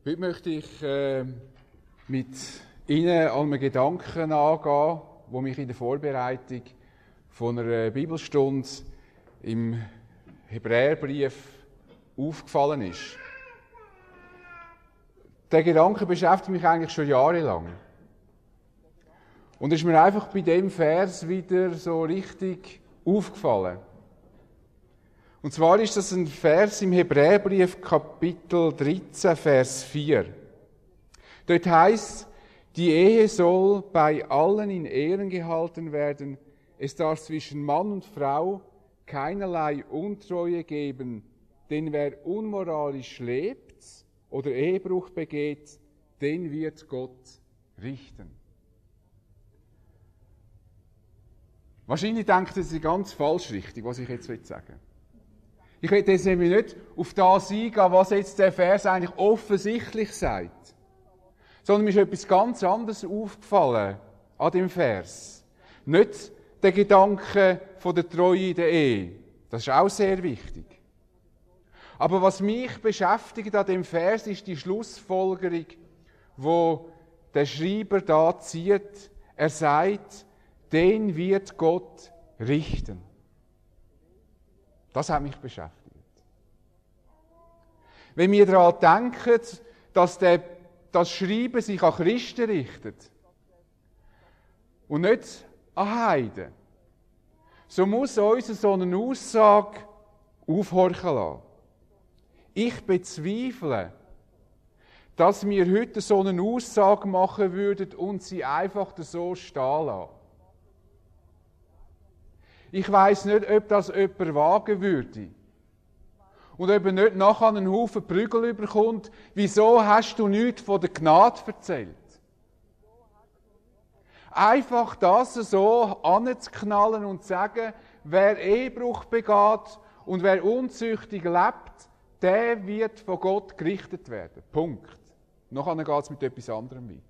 Heute möchte ich mit Ihnen an einem Gedanken angehen, der mich in der Vorbereitung von einer Bibelstunde im Hebräerbrief aufgefallen ist. Der Gedanke beschäftigt mich eigentlich schon jahrelang. Und ist mir einfach bei dem Vers wieder so richtig aufgefallen. Und zwar ist das ein Vers im Hebräerbrief, Kapitel 13, Vers 4. Dort heißt: Die Ehe soll bei allen in Ehren gehalten werden. Es darf zwischen Mann und Frau keinerlei Untreue geben, denn wer unmoralisch lebt oder Ehebruch begeht, den wird Gott richten. Wahrscheinlich denkt ihr, das ist ganz falsch richtig, was ich jetzt sagen will. Ich will jetzt nämlich nicht auf das eingehen, was jetzt der Vers eigentlich offensichtlich sagt. Sondern mir ist etwas ganz anderes aufgefallen an dem Vers. Nicht der Gedanke von der Treue in der Ehe. Das ist auch sehr wichtig. Aber was mich beschäftigt an dem Vers, ist die Schlussfolgerung, wo der Schreiber da zieht. Er sagt, den wird Gott richten. Das hat mich beschäftigt. Wenn wir daran denken, dass das Schreiben sich an Christen richtet und nicht an Heiden, so muss uns so eine Aussage aufhorchen lassen. Ich bezweifle, dass wir heute so eine Aussage machen würden und sie einfach so stehen lassen. Ich weiss nicht, ob das jemand wagen würde. Und ob er nicht nachher einen Haufen Prügel bekommt. Wieso hast du nichts von der Gnade erzählt? Einfach das so anzuknallen und zu sagen, wer Ehebruch begeht und wer unzüchtig lebt, der wird von Gott gerichtet werden. Punkt. Nachher geht es mit etwas anderem weiter.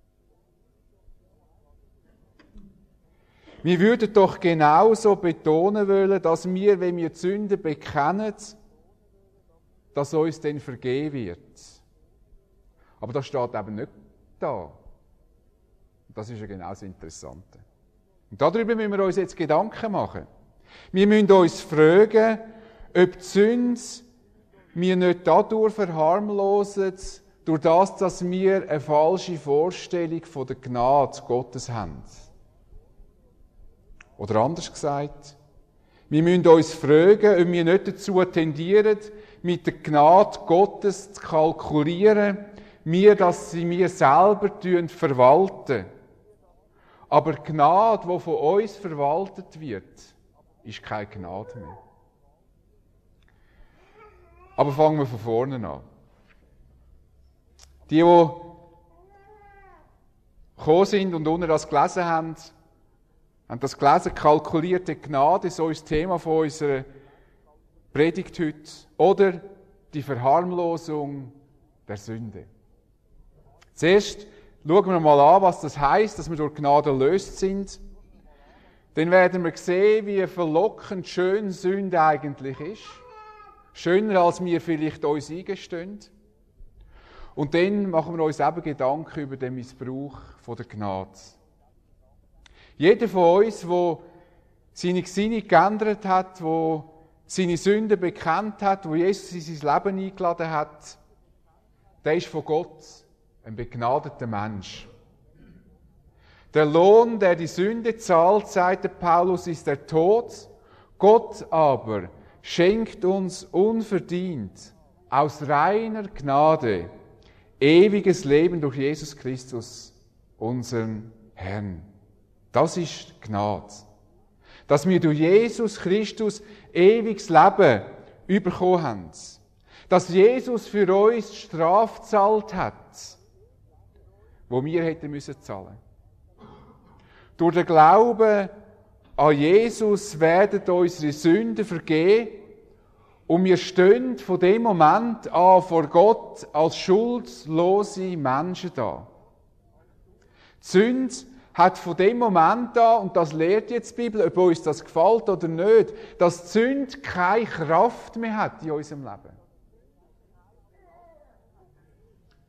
Wir würden doch genauso betonen wollen, dass wir, wenn wir die Sünde bekennen, dass uns dann vergeben wird. Aber das steht eben nicht da. Das ist ja genau das Interessante. Und darüber müssen wir uns jetzt Gedanken machen. Wir müssen uns fragen, ob die Sünde wir nicht dadurch verharmlosen, durch das, dass wir eine falsche Vorstellung von der Gnade Gottes haben. Oder anders gesagt, wir müssen uns fragen, ob wir nicht dazu tendieren, mit der Gnade Gottes zu kalkulieren, dass sie wir selber verwalten. Aber die Gnade, die von uns verwaltet wird, ist keine Gnade mehr. Aber fangen wir von vorne an. Die gekommen sind und unten das gelesen haben das gelesen, kalkulierte Gnade, so ist das Thema von unserer Predigt heute. Oder die Verharmlosung der Sünde. Zuerst schauen wir mal an, was das heisst, dass wir durch Gnade erlöst sind. Dann werden wir sehen, wie verlockend schön Sünde eigentlich ist. Schöner, als wir vielleicht uns eingestehen. Und dann machen wir uns eben Gedanken über den Missbrauch von der Gnade. Jeder von uns, der seine Gesinnung geändert hat, der seine Sünden bekannt hat, der Jesus in sein Leben eingeladen hat, der ist von Gott ein begnadeter Mensch. Der Lohn, der die Sünde zahlt, sagt der Paulus, ist der Tod. Gott aber schenkt uns unverdient, aus reiner Gnade, ewiges Leben durch Jesus Christus, unseren Herrn. Das ist Gnade. Dass wir durch Jesus Christus ewiges Leben bekommen haben. Dass Jesus für uns die Strafe gezahlt hat, die wir hätten müssen zahlen. Durch den Glauben an Jesus werden unsere Sünden vergeben und wir stehen von dem Moment an vor Gott als schuldlose Menschen da. Die Sünde hat von dem Moment an, und das lehrt jetzt die Bibel, ob uns das gefällt oder nicht, dass die Sünde keine Kraft mehr hat in unserem Leben.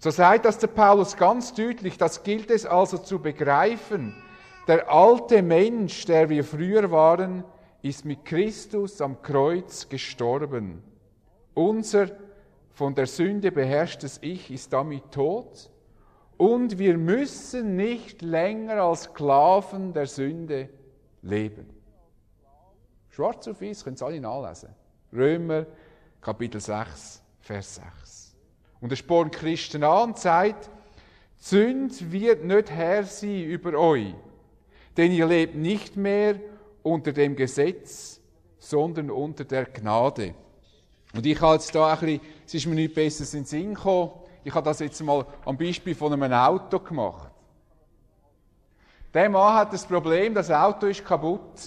So sagt das der Paulus ganz deutlich, das gilt es also zu begreifen. Der alte Mensch, der wir früher waren, ist mit Christus am Kreuz gestorben. Unser von der Sünde beherrschtes Ich ist damit tot und wir müssen nicht länger als Sklaven der Sünde leben. Schwarz auf weiß, können Sie alle nachlesen. Römer, Kapitel 6, Vers 6. Und er spornt Christen an und sagt, die Sünde wird nicht Herr sein über euch, denn ihr lebt nicht mehr unter dem Gesetz, sondern unter der Gnade. Und ich habe jetzt da ein bisschen, es ist mir nichts Besseres in den Sinn gekommen, ich habe das jetzt mal am Beispiel von einem Auto gemacht. Der Mann hat das Problem, das Auto ist kaputt.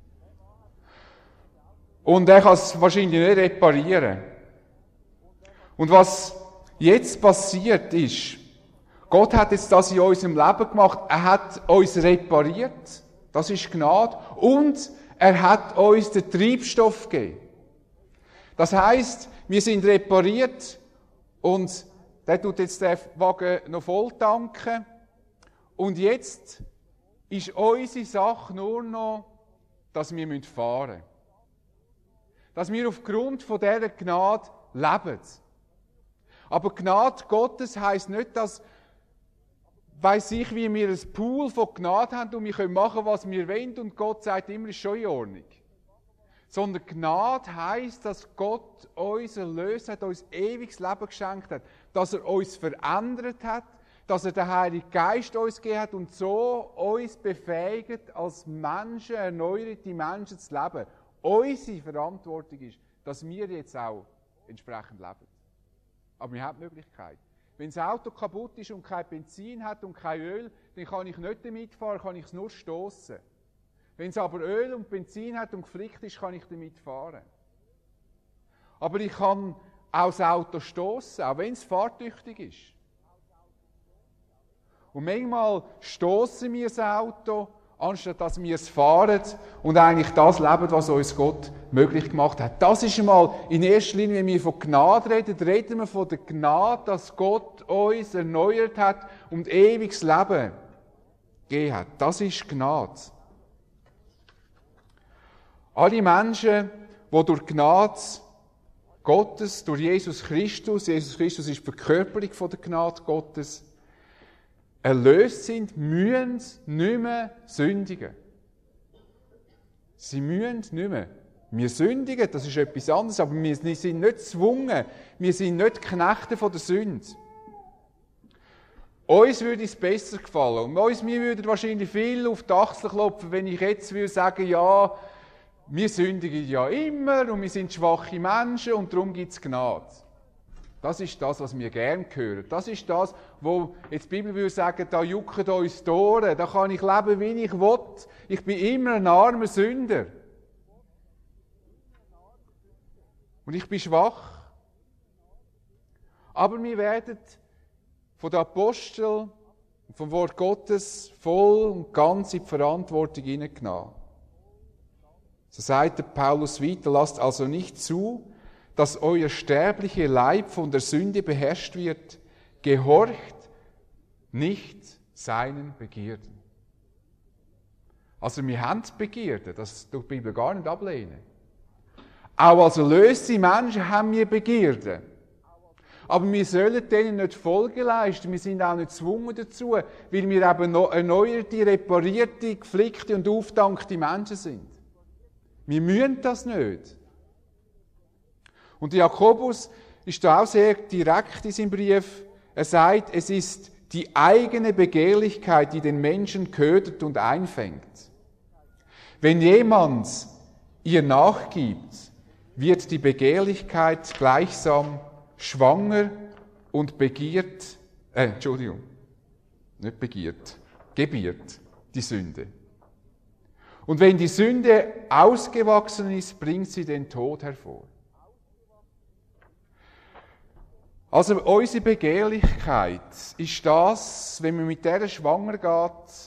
Und er kann es wahrscheinlich nicht reparieren. Und was jetzt passiert ist, Gott hat jetzt das in unserem Leben gemacht, er hat uns repariert, das ist Gnade, und er hat uns den Treibstoff gegeben. Das heisst, wir sind repariert und der tut jetzt den Wagen noch voll tanken und jetzt ist unsere Sache nur noch, dass wir fahren müssen. Dass wir aufgrund von dieser Gnade leben. Aber Gnade Gottes heisst nicht, dass weiss ich, wie wir ein Pool von Gnade haben und wir können machen, was wir wollen und Gott sagt immer, ist schon in Ordnung. Sondern Gnade heisst, dass Gott uns erlöst hat, uns ewiges Leben geschenkt hat, dass er uns verändert hat, dass er den Heiligen Geist uns gegeben hat und so uns befähigt, als Menschen, erneuerte Menschen zu leben. Unsere Verantwortung ist, dass wir jetzt auch entsprechend leben. Aber wir haben die Möglichkeit. Wenn das Auto kaputt ist und kein Benzin hat und kein Öl, dann kann ich nicht damit fahren, kann ich es nur stossen. Wenn es aber Öl und Benzin hat und geflickt ist, kann ich damit fahren. Aber ich kann auch das Auto stossen, auch wenn es fahrtüchtig ist. Und manchmal stossen wir das Auto, anstatt dass wir es fahren und eigentlich das leben, was uns Gott möglich gemacht hat. Das ist einmal in erster Linie, wenn wir von Gnade reden, reden wir von der Gnade, dass Gott uns erneuert hat und ewiges Leben gegeben hat. Das ist Gnade. Alle Menschen, die durch Gnade Gottes, durch Jesus Christus ist die Verkörperung von der Gnade Gottes, erlöst sind, müssen nicht mehr sündigen. Sie müssen nicht mehr. Wir sündigen, das ist etwas anderes, aber wir sind nicht gezwungen. Wir sind nicht Knechte von der Sünde. Uns würde es besser gefallen. Und mir würde wahrscheinlich viel auf die Achsel klopfen, wenn ich jetzt würde sagen, ja, wir sündigen ja immer und wir sind schwache Menschen und darum gibt es Gnade. Das ist das, was wir gerne hören. Das ist das, wo jetzt die Bibel würde sagen, da jucken uns die Ohren, da kann ich leben, wie ich will. Ich bin immer ein armer Sünder. Und ich bin schwach. Aber wir werden von den Aposteln und vom Wort Gottes voll und ganz in die Verantwortung hineingenommen. So sagt der Paulus weiter, lasst also nicht zu, dass euer sterblicher Leib von der Sünde beherrscht wird, gehorcht nicht seinen Begierden. Also wir haben Begierden, das tut die Bibel gar nicht ablehnen. Auch als erlöste Menschen haben wir Begierden. Aber wir sollen denen nicht Folge leisten, wir sind auch nicht gezwungen dazu, weil wir eben noch erneuerte, reparierte, geflickte und aufdankte Menschen sind. Wir müssen das nicht. Und Jakobus ist da auch sehr direkt in seinem Brief. Er sagt, es ist die eigene Begehrlichkeit, die den Menschen ködert und einfängt. Wenn jemand ihr nachgibt, wird die Begehrlichkeit gleichsam schwanger und gebiert die Sünde. Und wenn die Sünde ausgewachsen ist, bringt sie den Tod hervor. Also unsere Begehrlichkeit ist das, wenn man mit der schwanger geht,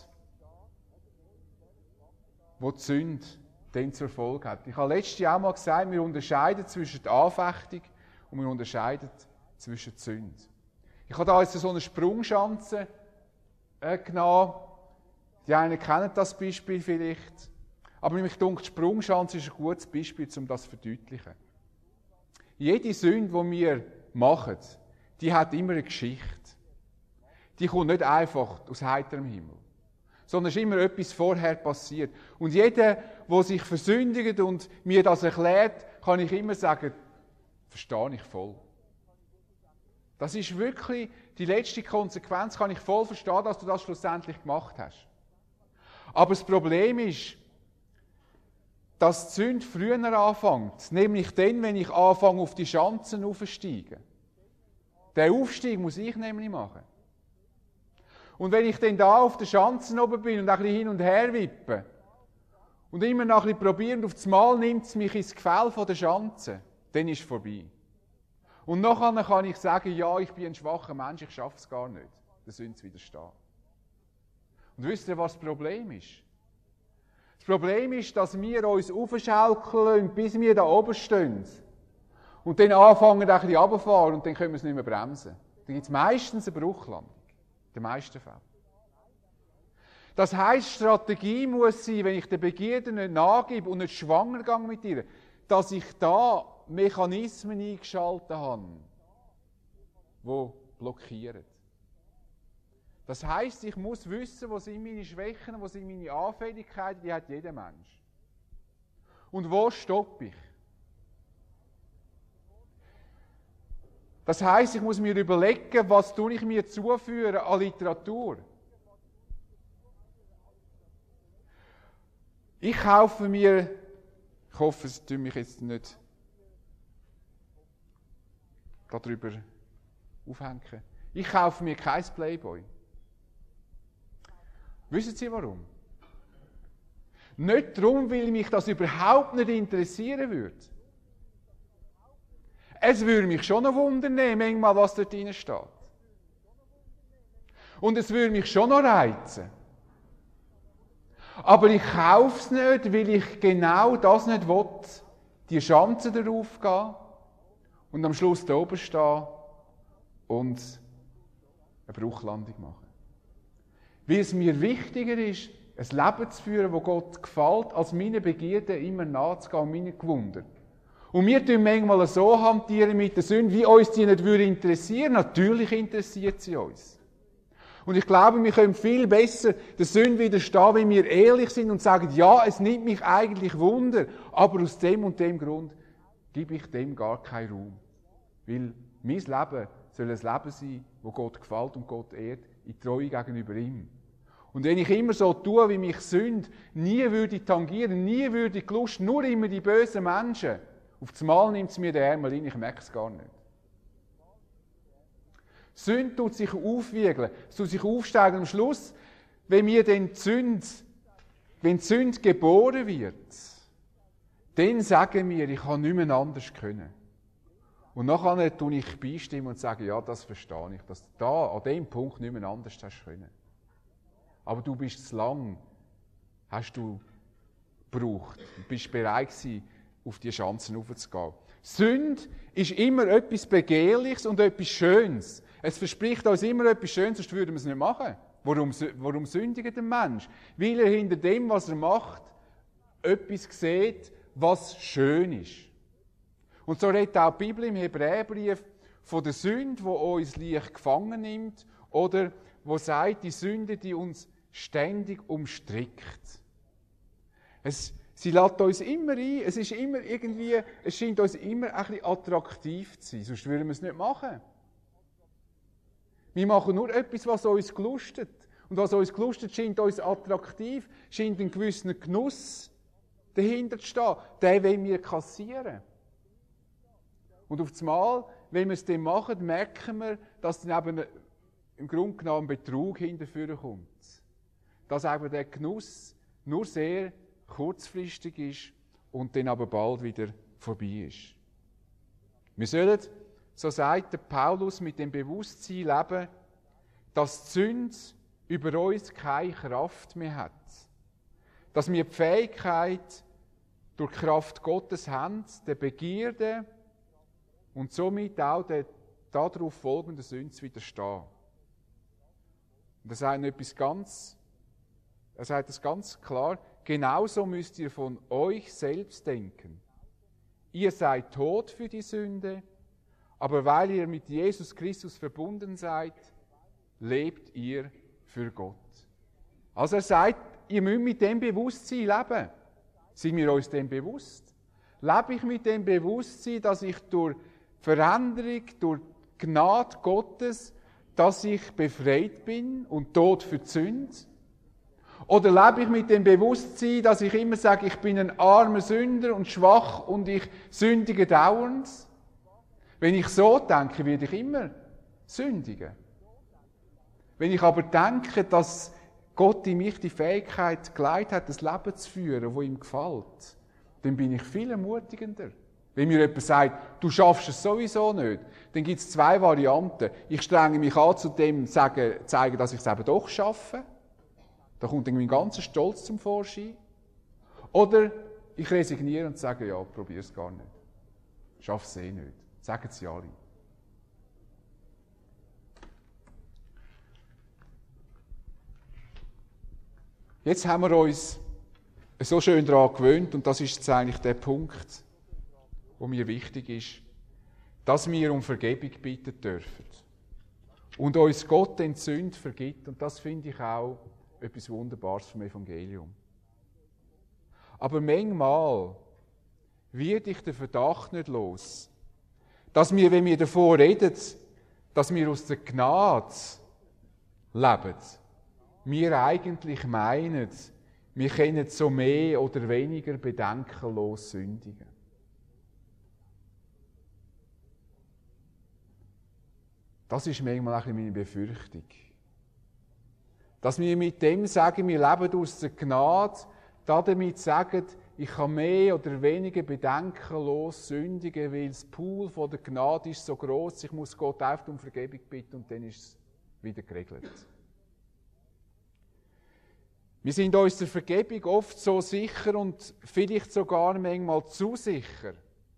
wo die Sünde dann zur Folge hat. Ich habe letztes Jahr auch mal gesagt, wir unterscheiden zwischen der Anfechtung und wir unterscheiden zwischen der Sünde. Ich habe da jetzt so eine Sprungschanze genommen. Die einen kennen das Beispiel vielleicht. Aber mich denkt, die Sprungschanze ist ein gutes Beispiel, um das zu verdeutlichen. Jede Sünde, die wir machen, die hat immer eine Geschichte. Die kommt nicht einfach aus heiterem Himmel. Sondern es ist immer etwas vorher passiert. Und jeder, der sich versündigt und mir das erklärt, kann ich immer sagen, verstehe ich voll. Das ist wirklich die letzte Konsequenz, kann ich voll verstehen, dass du das schlussendlich gemacht hast. Aber das Problem ist, dass die Sünde früher anfängt, nämlich dann, wenn ich anfange, auf die Schanzen aufzusteigen. Den Aufstieg muss ich nämlich machen. Und wenn ich dann da auf den Schanzen oben bin und ein bisschen hin und her wippe und immer noch ein bisschen probiere und auf das Mal nimmt es mich ins Gefälle von der Schanze, dann ist es vorbei. Und nachher kann ich sagen, ja, ich bin ein schwacher Mensch, ich schaffe es gar nicht, der Sünde zu widerstehen. Und wisst ihr, was das Problem ist? Das Problem ist, dass wir uns aufschaukeln, bis wir da oben stehen. Und dann anfangen, ein bisschen runterzufahren und dann können wir es nicht mehr bremsen. Dann gibt es meistens eine Bruchlandung. In den meisten Fällen. Das heisst, Strategie muss sein, wenn ich der Begierde nicht nachgebe und nicht schwanger gehe mit ihr, dass ich da Mechanismen eingeschaltet habe, die blockieren. Das heisst, ich muss wissen, wo sind meine Schwächen, wo sind meine Anfälligkeiten, die hat jeder Mensch. Und wo stoppe ich? Das heisst, ich muss mir überlegen, was tue ich mir zuführen an Literatur. Ich kaufe mir, ich hoffe, es tut mich jetzt nicht darüber aufhängen, ich kaufe mir kein Playboy. Wissen Sie warum? Nicht darum, weil mich das überhaupt nicht interessieren würde. Es würde mich schon noch wundern, manchmal, was dort drin steht. Und es würde mich schon noch reizen. Aber ich kaufe es nicht, weil ich genau das nicht will, die Schanze darauf gehen und am Schluss da oben stehen und eine Bruchlandung machen. Weil es mir wichtiger ist, ein Leben zu führen, das Gott gefällt, als meine Begierden immer nachzugehen und meine Gewunder. Und wir tun manchmal so hantieren mit der Sünde, wie uns die nicht interessieren. Natürlich interessiert sie uns. Und ich glaube, wir können viel besser der Sünde widerstehen, wenn wir ehrlich sind und sagen, ja, es nimmt mich eigentlich Wunder, aber aus dem und dem Grund gebe ich dem gar keinen Raum. Weil mein Leben soll ein Leben sein, das Gott gefällt und Gott ehrt, in Treue gegenüber ihm. Und wenn ich immer so tue, wie mich Sünde nie würde tangieren, nie würde die Lust, nur immer die bösen Menschen, auf das Mal nimmt es mir den Ärmel rein, ich merke es gar nicht. Sünde tut sich aufwiegeln, es tut sich aufsteigen. Am Schluss, wenn die Sünde geboren wird, dann sagen wir, ich kann nicht mehr anders können. Und nachher tue ich beistimmen und sage, ja, das verstehe ich, dass du da an dem Punkt nicht mehr anders hast können. Aber du bist zu lang, hast du gebraucht, du bist bereit gewesen, auf die Schanzen raufzugehen. Sünde ist immer etwas Begehrliches und etwas Schönes. Es verspricht uns immer etwas Schönes, sonst würden wir es nicht machen. Warum sündigt der Mensch? Weil er hinter dem, was er macht, etwas sieht, was schön ist. Und so redet auch die Bibel im Hebräerbrief von der Sünde, die uns leicht gefangen nimmt, oder wo sagt, die Sünde, die uns ständig umstrickt. Sie lädt uns immer ein, es scheint uns immer ein bisschen attraktiv zu sein, sonst würden wir es nicht machen. Wir machen nur etwas, was uns gelustet. Und was uns gelustet, scheint uns attraktiv, scheint einen gewissen Genuss dahinter zu stehen. Den wollen wir kassieren. Und auf das Mal, wenn wir es dann machen, merken wir, dass dann eben im Grunde genommen Betrug hinterführen kommt. Dass eben der Genuss nur sehr kurzfristig ist und dann aber bald wieder vorbei ist. Wir sollen, so sagt der Paulus, mit dem Bewusstsein leben, dass die Sünde über uns keine Kraft mehr hat. Dass wir die Fähigkeit durch die Kraft Gottes haben, der Begierde und somit auch der darauf folgenden Sünden zu widerstehen. Und er sagt es ganz klar, genauso müsst ihr von euch selbst denken. Ihr seid tot für die Sünde, aber weil ihr mit Jesus Christus verbunden seid, lebt ihr für Gott. Also er sagt, ihr müsst mit dem Bewusstsein leben. Sind wir uns dem bewusst? Lebe ich mit dem Bewusstsein, dass ich durch Veränderung, durch Gnade Gottes, dass ich befreit bin und tot für die Sünde? Oder lebe ich mit dem Bewusstsein, dass ich immer sage, ich bin ein armer Sünder und schwach und ich sündige dauernd? Wenn ich so denke, werde ich immer sündigen. Wenn ich aber denke, dass Gott in mich die Fähigkeit geleitet hat, das Leben zu führen, das ihm gefällt, dann bin ich viel ermutigender. Wenn mir jemand sagt, du schaffst es sowieso nicht, dann gibt es zwei Varianten. Ich strenge mich an, zu dem zeigen, dass ich es eben doch schaffe. Da kommt mein ganzer Stolz zum Vorschein. Oder ich resigniere und sage, ja, probier es gar nicht. Schaff es eh nicht. Sagen sie alle. Jetzt haben wir uns so schön daran gewöhnt, und das ist jetzt eigentlich der Punkt, der mir wichtig ist, dass wir um Vergebung bitten dürfen. Und uns Gott den Sünden vergibt, und das finde ich auch etwas Wunderbares vom Evangelium. Aber manchmal wird ich den Verdacht nicht los, dass wir, wenn wir davon reden, dass wir aus der Gnade leben, wir eigentlich meinen, wir können so mehr oder weniger bedenkenlos sündigen. Das ist manchmal auch meine Befürchtung. Dass wir mit dem sagen, wir leben aus der Gnade, damit sagen, ich kann mehr oder weniger bedenkenlos sündigen, weil das Pool von der Gnade ist so gross, ich muss Gott einfach um Vergebung bitten und dann ist es wieder geregelt. Wir sind uns der Vergebung oft so sicher und vielleicht sogar manchmal zu sicher.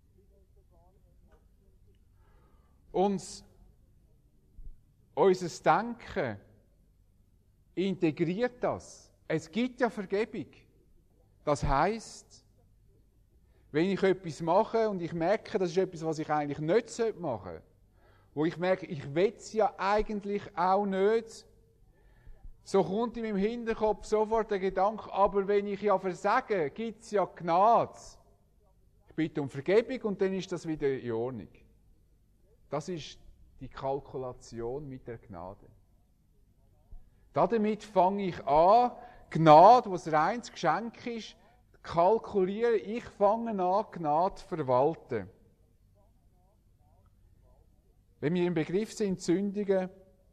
Und unser Denken integriert das. Es gibt ja Vergebung. Das heisst, wenn ich etwas mache und ich merke, das ist etwas, was ich eigentlich nicht machen sollte, wo ich merke, ich will es ja eigentlich auch nicht, so kommt in meinem Hinterkopf sofort der Gedanke, aber wenn ich ja versage, gibt es ja Gnade. Ich bitte um Vergebung und dann ist das wieder in Ordnung. Das ist die Kalkulation mit der Gnade. Damit fange ich an, Gnade, was reines Geschenk ist, kalkulieren. Ich fange an, Gnade zu verwalten. Wenn wir im Begriff sind, sündigen,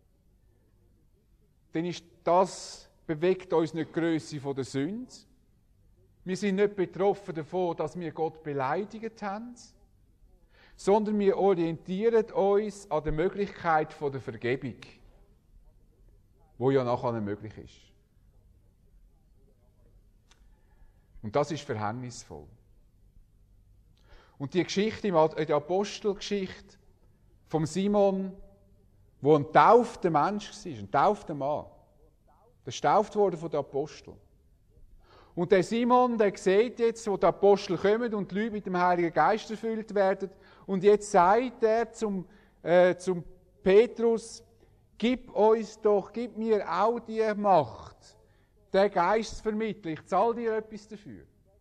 dann ist das, bewegt uns nicht die Grösse der Sünde. Wir sind nicht betroffen davon, dass wir Gott beleidigt haben, sondern wir orientieren uns an der Möglichkeit der Vergebung, die ja nachher nicht möglich ist. Und das ist verhängnisvoll. Und die Geschichte, die Apostelgeschichte vom Simon, wo ein taufter Mensch war, ein taufter Mann, der getauft wurde von den Aposteln. Und der Simon, der sieht jetzt, wo die Apostel kommen und die Leute mit dem Heiligen Geist erfüllt werden. Und jetzt sagt er zum Petrus, gib mir auch die Macht, den Geist zu vermitteln. Ich zahle dir etwas dafür.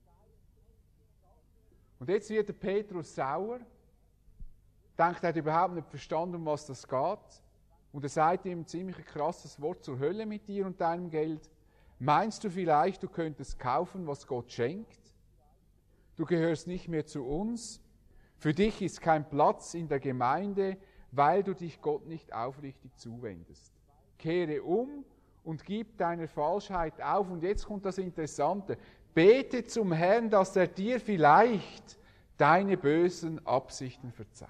Und jetzt wird der Petrus sauer, denkt, er hat überhaupt nicht verstanden, um was das geht. Und er sagt ihm ein ziemlich krasses Wort zur Hölle mit dir und deinem Geld. Meinst du vielleicht, du könntest kaufen, was Gott schenkt? Du gehörst nicht mehr zu uns. Für dich ist kein Platz in der Gemeinde, weil du dich Gott nicht aufrichtig zuwendest. Kehre um und gib deine Falschheit auf. Und jetzt kommt das Interessante. Bete zum Herrn, dass er dir vielleicht deine bösen Absichten verzeiht.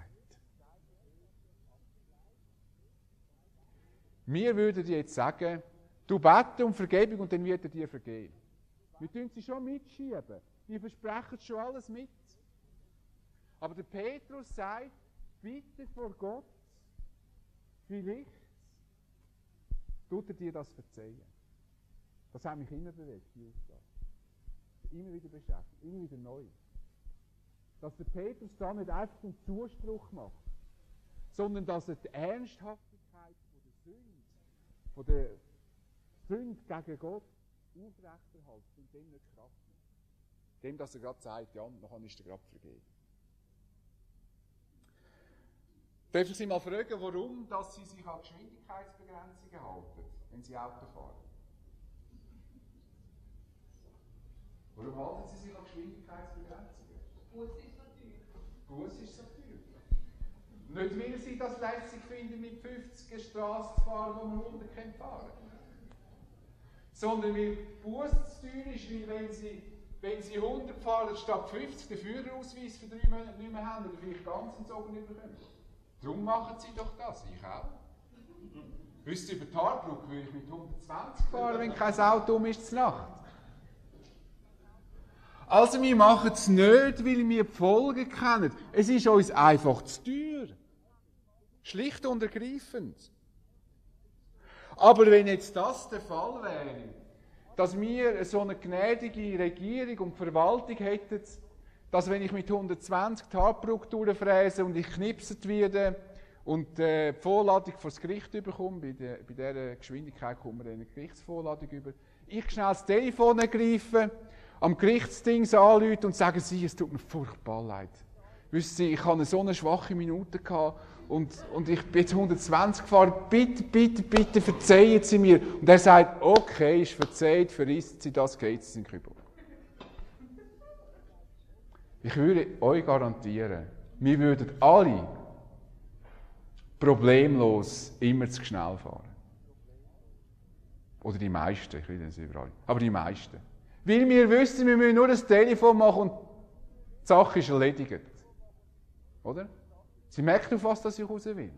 Mir würde jetzt sagen, du bete um Vergebung und dann wird er dir vergeben. Wir tun sie schon mitschieben. Wir versprechen schon alles mit. Aber der Petrus sagt, bitte vor Gott, vielleicht tut er dir das verzeihen. Das hat mich immer bewegt, die Aussage. Immer wieder beschäftigt, immer wieder neu. Dass der Petrus da nicht einfach einen Zuspruch macht, sondern dass er die Ernsthaftigkeit von der Sünde gegen Gott aufrechterhält und dem nicht Kraft nimmt. Dem, dass er gerade sagt, ja, dann ist er gerade vergeben. Darf ich Sie mal fragen, warum dass Sie sich an Geschwindigkeitsbegrenzungen halten, wenn Sie Auto fahren? Warum halten Sie sich an Geschwindigkeitsbegrenzungen? Bus ist so teuer. Bus ist so teuer. Nicht, weil Sie das lässig finden, mit 50 eine Straße zu fahren, wo man 100 fahren kann. Sondern weil Bus zu teuer ist, weil wenn Sie 100 fahren statt 50 den Führerausweis für 3 Monate nicht mehr haben oder vielleicht ganz entzogen nicht bekommen. Darum machen Sie doch das, ich auch. Wisst ihr, über die Haarbrücke würde ich mit 120 fahren, wenn kein Auto um ist zur Nacht. Also wir machen es nicht, weil wir die Folgen kennen. Es ist uns einfach zu teuer. Schlicht und ergreifend. Aber wenn jetzt das der Fall wäre, dass wir so eine gnädige Regierung und Verwaltung hätten, dass wenn ich mit 120 die Haarbrücke durchfräse und ich knipset werde und die Vorladung vor das Gericht bekomme, bei dieser Geschwindigkeit kommt man eine Gerichtsvorladung über, ich schnell das Telefon ergreife, am Gerichtsdings anrufen und sagen, Sie, es tut mir furchtbar leid. Wissen Sie, ich hatte so eine schwache Minute gehabt und ich bin jetzt 120 gefahren, bitte verzeihen Sie mir. Und er sagt, okay, ist verzeiht, verrissen Sie das, geht es in den Kübel. Ich würde euch garantieren, wir würden alle problemlos immer zu schnell fahren. Oder die meisten, ich will nicht überall, aber die meisten. Weil wir wissen, wir müssen nur das Telefon machen und die Sache ist erledigt. Oder? Sie merken, auf was ich raus will.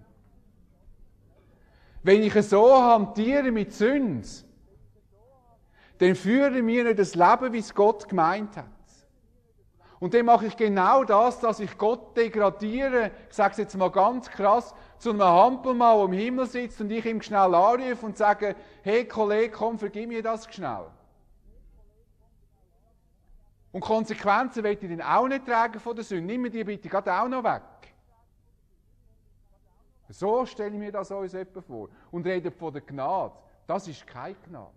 Wenn ich so hantiere mit Sünde, dann führen wir nicht das Leben, wie es Gott gemeint hat. Und dann mache ich genau das, dass ich Gott degradiere, ich sage es jetzt mal ganz krass, zu einem Hampelmann, der im Himmel sitzt und ich ihm schnell anrufe und sage, hey Kollege, komm, vergib mir das schnell. Und Konsequenzen will ich dann auch nicht tragen von der Sünde. Nimm mir die bitte gerade auch noch weg. So stelle ich mir das uns etwa vor. Und rede von der Gnade. Das ist keine Gnade.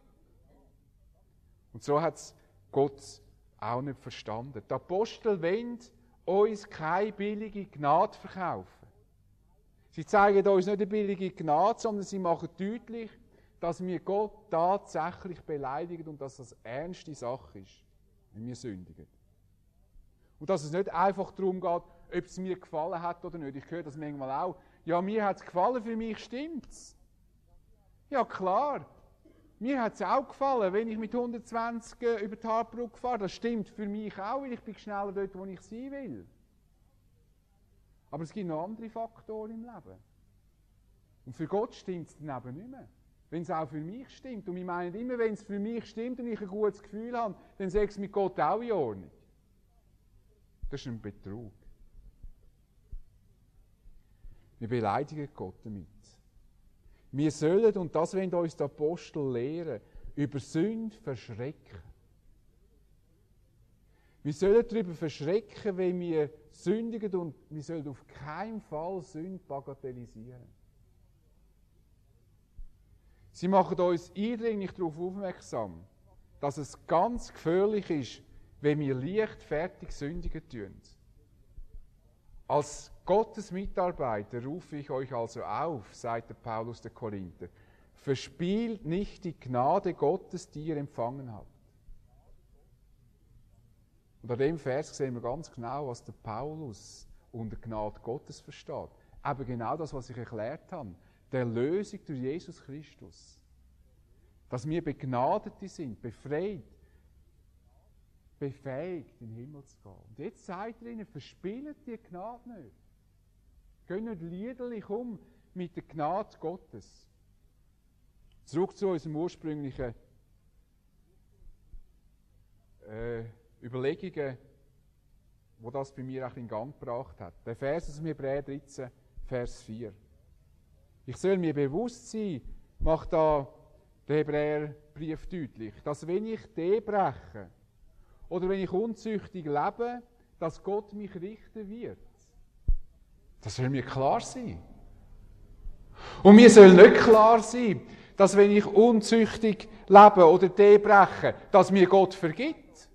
Und so hat es Gott auch nicht verstanden. Die Apostel wollen uns keine billige Gnade verkaufen. Sie zeigen uns nicht eine billige Gnade, sondern sie machen deutlich, dass wir Gott tatsächlich beleidigen und dass das eine ernste Sache ist, wenn wir sündigen. Und dass es nicht einfach darum geht, ob es mir gefallen hat oder nicht. Ich höre das manchmal auch. Ja, mir hat es gefallen, für mich stimmt's. Ja, klar. Mir hat es auch gefallen, wenn ich mit 120 über die Haarbrücke fahre. Das stimmt für mich auch, weil ich bin schneller dort, wo ich sein will. Aber es gibt noch andere Faktoren im Leben. Und für Gott stimmt es dann eben nicht mehr. Wenn es auch für mich stimmt. Und wir meinen immer, wenn es für mich stimmt und ich ein gutes Gefühl habe, dann sage ich es mit Gott auch in Ordnung. Das ist ein Betrug. Wir beleidigen Gott damit. Wir sollen, und das wollen uns die Apostel lehren, über Sünde verschrecken. Wir sollen darüber verschrecken, wenn wir sündigen, und wir sollen auf keinen Fall Sünde bagatellisieren. Sie machen uns eindringlich darauf aufmerksam, dass es ganz gefährlich ist, wenn wir leichtfertig sündigen tun. Als Gottes Mitarbeiter rufe ich euch also auf, sagt der Paulus der Korinther, verspielt nicht die Gnade Gottes, die ihr empfangen habt. Und an dem Vers sehen wir ganz genau, was der Paulus unter Gnade Gottes versteht. Eben genau das, was ich erklärt habe. Die Erlösung durch Jesus Christus. Dass wir Begnadete sind, befreit, befähigt, in den Himmel zu gehen. Und jetzt sagt er ihnen, verspielt die Gnade nicht. Geht nicht liederlich um mit der Gnade Gottes. Zurück zu unserem ursprünglichen Überlegungen, wo das bei mir auch in Gang gebracht hat. Der Vers aus dem Hebräer 13, Vers 4. Ich soll mir bewusst sein, macht da der Hebräerbrief deutlich, dass wenn ich die Ehe breche oder wenn ich unzüchtig lebe, dass Gott mich richten wird. Das soll mir klar sein. Und mir soll nicht klar sein, dass wenn ich unzüchtig lebe oder die Ehe breche, dass mir Gott vergibt.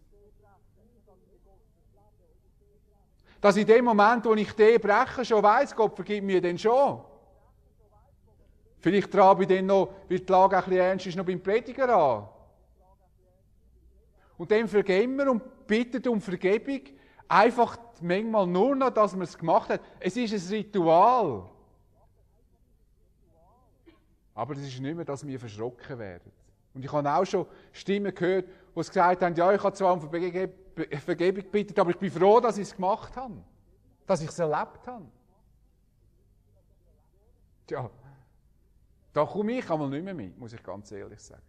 Dass in dem Moment, wo ich die Ehe breche, schon weiss, Gott vergibt mir dann schon. Vielleicht trabe ich dann noch, weil die Lage ein bisschen ernst ist, noch beim Prediger an. Und dann vergeben wir und bitten um Vergebung. Einfach manchmal nur noch, dass man es gemacht hat. Es ist ein Ritual. Aber es ist nicht mehr, dass wir verschrocken werden. Und ich habe auch schon Stimmen gehört, die gesagt haben, ja, ich habe zwar um Vergebung gebeten, aber ich bin froh, dass ich es gemacht habe. Dass ich es erlebt habe. Tja, da komme ich einmal nicht mehr mit, muss ich ganz ehrlich sagen.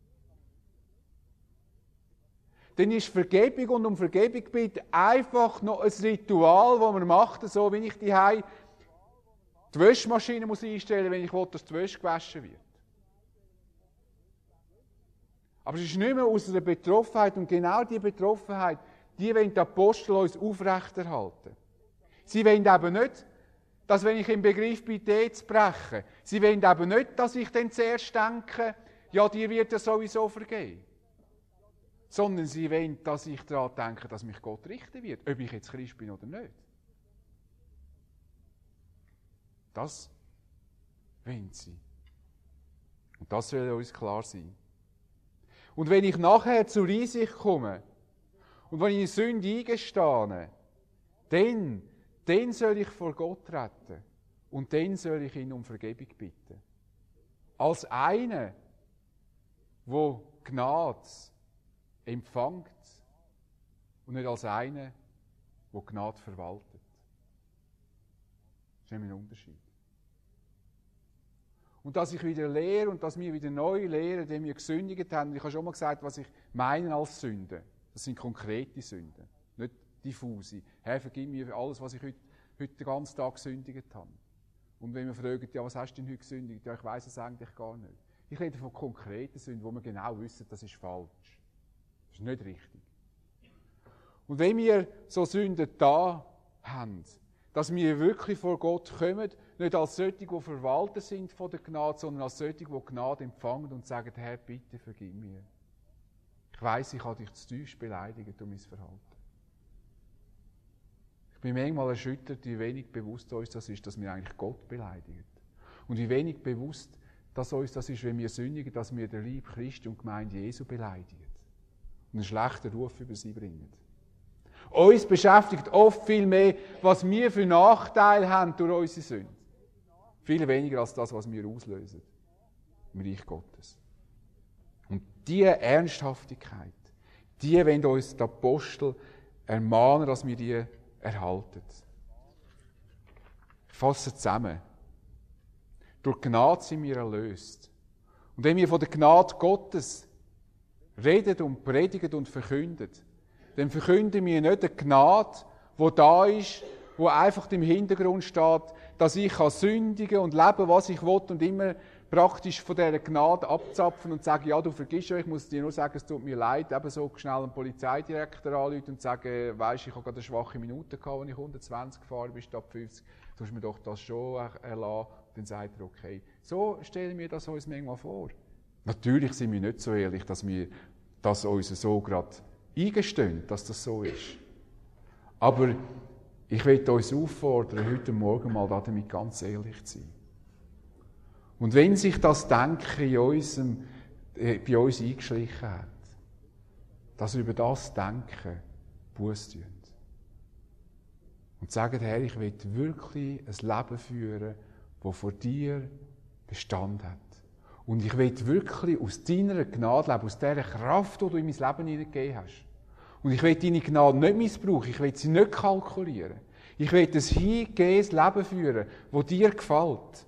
Dann ist Vergebung und um Vergebung bitten einfach noch ein Ritual, das man macht, so wie ich die Waschmaschine muss einstellen, wenn ich will, dass die Wäsche gewaschen wird. Aber es ist nicht mehr aus einer Betroffenheit, und genau diese Betroffenheit, die wollen die Apostel uns aufrechterhalten. Sie wollen eben nicht, dass wenn ich im Begriff bin, die zu brechen, sie wollen eben nicht, dass ich dann zuerst denke, ja, dir wird ja sowieso vergeben. Sondern sie wollen, dass ich daran denke, dass mich Gott richten wird, ob ich jetzt Christ bin oder nicht. Das wollen sie. Und das soll uns klar sein. Und wenn ich nachher zur Einsicht komme und wenn ich die Sünde eingestehe, dann soll ich vor Gott treten und dann soll ich ihn um Vergebung bitten. Als einer, der Gnade empfängt und nicht als einer, der Gnade verwaltet. Das ist nämlich ein Unterschied. Und dass ich wieder lehre und dass wir wieder neu lehren, indem wir gesündigt haben. Und ich habe schon mal gesagt, was ich meine als Sünde. Das sind konkrete Sünden, nicht diffuse. Herr, vergib mir alles, was ich heute den ganzen Tag gesündigt habe. Und wenn wir fragen, ja, was hast du denn heute gesündigt? Ja, ich weiss es eigentlich gar nicht. Ich rede von konkreten Sünden, wo wir genau wissen, das ist falsch. Das ist nicht richtig. Und wenn wir so Sünden da haben, dass wir wirklich vor Gott kommen, nicht als solche, die verwaltet sind von der Gnade, sondern als solche, die Gnade empfangen und sagen, Herr, bitte vergib mir. Ich weiss, ich habe dich zu tief beleidigt um mein Verhalten. Ich bin manchmal erschüttert, wie wenig bewusst uns das ist, dass wir eigentlich Gott beleidigen. Und wie wenig bewusst, dass uns das ist, wenn wir sündigen, dass wir den Leib Christi und die Gemeinde Jesu beleidigen. Und einen schlechten Ruf über sie bringen. Uns beschäftigt oft viel mehr, was wir für Nachteile haben durch unsere Sünde. Viel weniger als das, was wir auslösen im Reich Gottes. Und diese Ernsthaftigkeit, die wollen uns die Apostel ermahnen, dass wir die erhalten. Ich fasse zusammen. Durch Gnade sind wir erlöst. Und wenn wir von der Gnade Gottes reden und predigen und verkünden, dann verkünden wir nicht eine Gnade, die da ist, wo einfach im Hintergrund steht, dass ich sündigen und leben, was ich will und immer praktisch von dieser Gnade abzapfen und sagen, ja, du vergisst ja, ich muss dir nur sagen, es tut mir leid, ebenso schnell einen Polizeidirektor anrufen und sagen, weisst, ich habe gerade eine schwache Minute gehabt, als ich 120 gefahren bin statt 50, du hast mir doch das schon erlassen. Dann sagt er, okay. So stellen wir das uns manchmal vor. Natürlich sind wir nicht so ehrlich, dass wir das uns so gerade eingestehen, dass das so ist. Aber ich möchte uns auffordern, heute Morgen mal damit ganz ehrlich zu sein. Und wenn sich das Denken bei uns eingeschlichen hat, dass wir über das Denken Buße tun. Und sagen, Herr, ich will wirklich ein Leben führen, das vor dir Bestand hat. Und ich will wirklich aus deiner Gnade leben, aus dieser Kraft, die du in mein Leben hineingegeben hast. Und ich will deine Gnade nicht missbrauchen, ich will sie nicht kalkulieren. Ich will ein hingehendes Leben führen, das dir gefällt.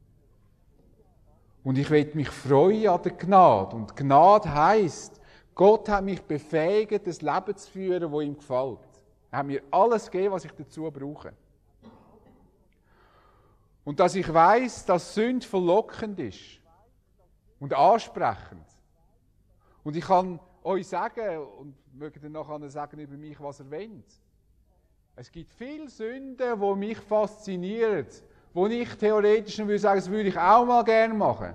Und ich will mich freuen an der Gnade. Und Gnade heisst, Gott hat mich befähigt, ein Leben zu führen, das ihm gefällt. Er hat mir alles gegeben, was ich dazu brauche. Und dass ich weiss, dass Sünde verlockend ist und ansprechend. Und ich kann euch sagen, und mögt ihr nachher sagen über mich, was ihr wollt. Es gibt viele Sünden, die mich faszinieren, wo ich theoretisch würde sagen, das würde ich auch mal gerne machen.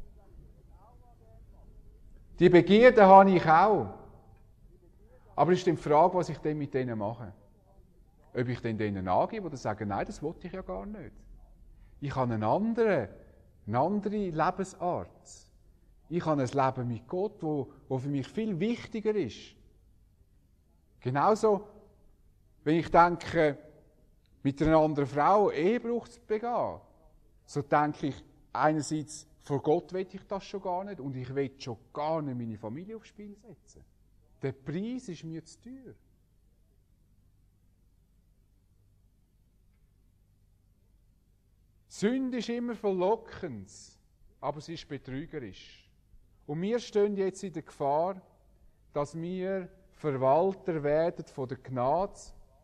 Die Begierde habe ich auch. Aber es ist die Frage, was ich denn mit denen mache. Ob ich denn denen angebe oder sage, nein, das wollte ich ja gar nicht. Ich habe eine andere Lebensart. Ich habe ein Leben mit Gott, wo für mich viel wichtiger ist. Genauso, wenn ich denke, mit einer anderen Frau Ehebruch zu begehen, so denke ich einerseits, vor Gott will ich das schon gar nicht und ich will schon gar nicht meine Familie aufs Spiel setzen. Der Preis ist mir zu teuer. Sünde ist immer verlockend, aber sie ist betrügerisch. Und wir stehen jetzt in der Gefahr, dass wir Verwalter werden von der Gnade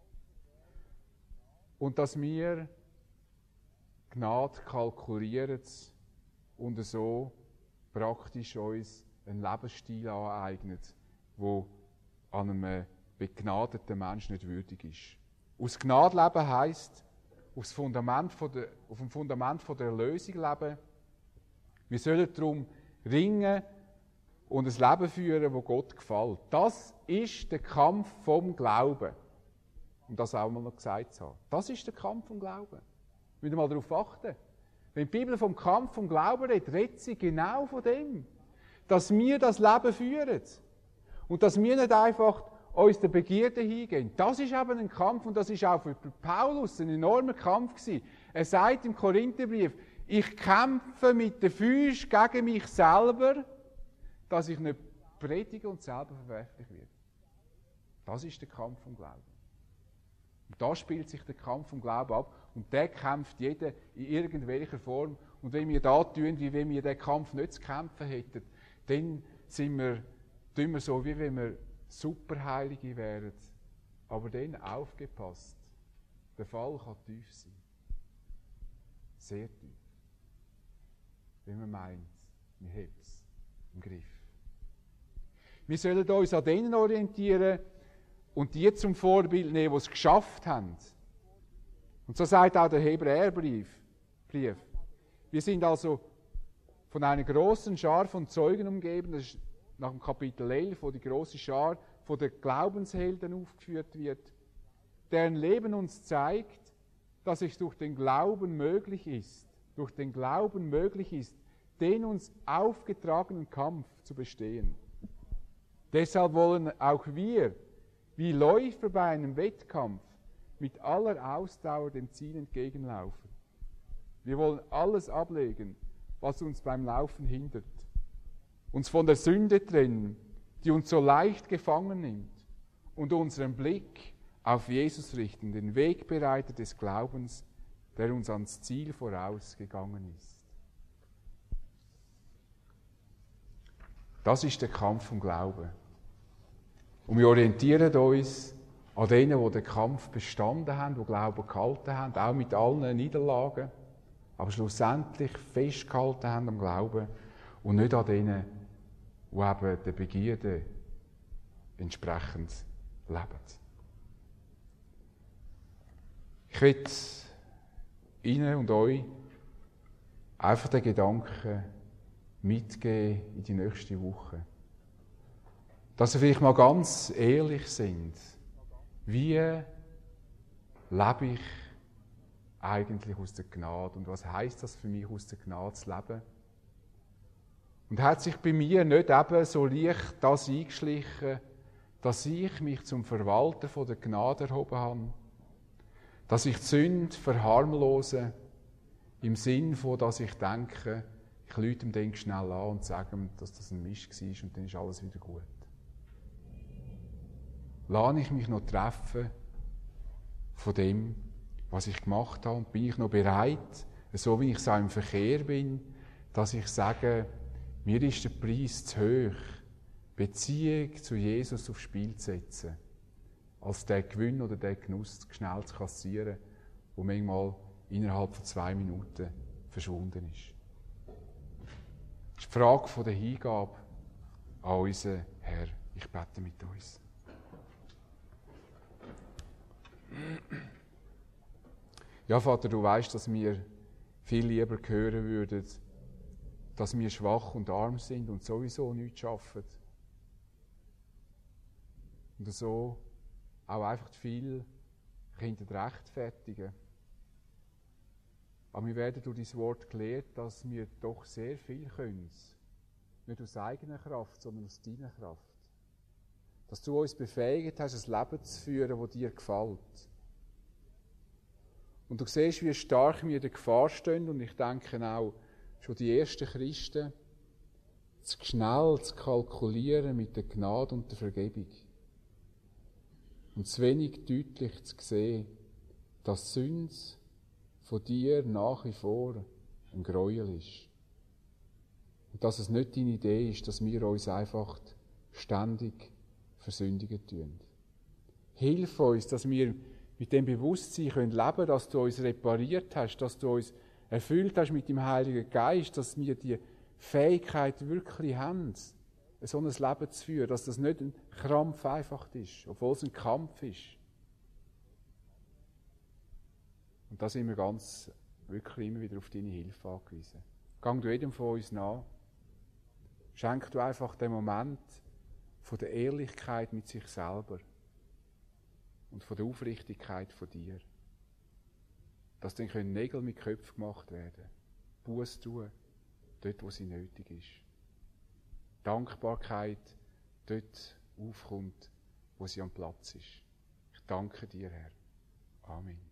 und dass wir Gnade kalkulieren und so praktisch uns einen Lebensstil aneignen, der an einem begnadeten Menschen nicht würdig ist. Aus Gnade leben heisst, auf dem Fundament der Erlösung leben. Wir sollen darum ringen und ein Leben führen, das Gott gefällt. Das ist der Kampf vom Glauben. Um das auch mal noch gesagt zu haben. Das ist der Kampf vom Glauben. Wir müssen mal darauf achten. Wenn die Bibel vom Kampf vom Glauben redet, redet sie genau von dem. Dass wir das Leben führen. Und dass wir nicht einfach uns der Begierde hingehen. Das ist eben ein Kampf und das ist auch für Paulus ein enormer Kampf gewesen. Er sagt im Korintherbrief, ich kämpfe mit den Füßen gegen mich selber, dass ich nicht predige und selber verwerflich werde. Das ist der Kampf vom Glauben. Und da spielt sich der Kampf vom Glauben ab und der kämpft jeder in irgendwelcher Form. Und wenn wir da tun, wie wenn wir den Kampf nicht zu kämpfen hätten, dann tun wir so, wie wenn wir Superheilige wären. Aber dann aufgepasst, der Fall kann tief sein. Sehr tief. Wenn man meint, wir haben es im Griff. Wir sollen uns an denen orientieren und die zum Vorbild nehmen, die es geschafft haben. Und so sagt auch der Hebräerbrief. Wir sind also von einer großen Schar von Zeugen umgeben, das ist nach dem Kapitel 11, wo die große Schar von den Glaubenshelden aufgeführt wird, deren Leben uns zeigt, dass es durch den Glauben möglich ist, den uns aufgetragenen Kampf zu bestehen. Deshalb wollen auch wir, wie Läufer bei einem Wettkampf, mit aller Ausdauer dem Ziel entgegenlaufen. Wir wollen alles ablegen, was uns beim Laufen hindert, uns von der Sünde trennen, die uns so leicht gefangen nimmt, und unseren Blick auf Jesus richten, den Wegbereiter des Glaubens, der uns ans Ziel vorausgegangen ist. Das ist der Kampf vom Glauben. Und wir orientieren uns an denen, die den Kampf bestanden haben, die Glauben gehalten haben, auch mit allen Niederlagen, aber schlussendlich festgehalten haben am Glauben und nicht an denen, die eben der Begierde entsprechend leben. Ich will Ihnen und euch einfach den Gedanken mitgeben in die nächste Woche. Dass wir vielleicht mal ganz ehrlich sind. Wie lebe ich eigentlich aus der Gnade? Und was heisst das für mich, aus der Gnade zu leben? Und hat sich bei mir nicht eben so leicht das eingeschlichen, dass ich mich zum Verwalter von der Gnade erhoben habe? Dass ich die Sünde verharmlose, im Sinn von, dass ich denke, ich rufe ihm dann schnell an und sage ihm, dass das ein Mist war und dann ist alles wieder gut. Lasse ich mich noch treffen von dem, was ich gemacht habe? Und bin ich noch bereit, so wie ich so im Verkehr bin, dass ich sage, mir ist der Preis zu hoch, Beziehung zu Jesus aufs Spiel zu setzen, als der Gewinn oder der Genuss schnell zu kassieren, wo manchmal innerhalb von 2 Minuten verschwunden ist. Das ist die Frage der Hingabe an unseren Herr. Ich bete mit uns. Ja, Vater, du weißt, dass wir viel lieber hören würden, dass wir schwach und arm sind und sowieso nichts schaffen. Und so auch einfach viel rechtfertigen. Aber wir werden durch dein Wort gelehrt, dass wir doch sehr viel können. Nicht aus eigener Kraft, sondern aus deiner Kraft. Dass du uns befähigt hast, ein Leben zu führen, das dir gefällt. Und du siehst, wie stark wir in der Gefahr stehen. Und ich denke auch, schon die ersten Christen, zu schnell zu kalkulieren mit der Gnade und der Vergebung. Und zu wenig deutlich zu sehen, dass Sünde von dir nach wie vor ein Gräuel ist. Und dass es nicht deine Idee ist, dass wir uns einfach ständig versündigen tun. Hilf uns, dass wir mit dem Bewusstsein leben können, dass du uns repariert hast, dass du uns erfüllt hast mit dem Heiligen Geist, dass wir die Fähigkeit wirklich haben, so ein Leben zu führen, dass das nicht ein Krampf einfach ist, obwohl es ein Kampf ist. Und da sind wir wirklich immer wieder auf deine Hilfe angewiesen. Gang du jedem von uns nach. Schenk du einfach den Moment von der Ehrlichkeit mit sich selber und von der Aufrichtigkeit von dir. Dass dann können Nägel mit Köpfen gemacht werden. Buß tun, dort wo sie nötig ist. Dankbarkeit dort aufkommt, wo sie am Platz ist. Ich danke dir, Herr. Amen.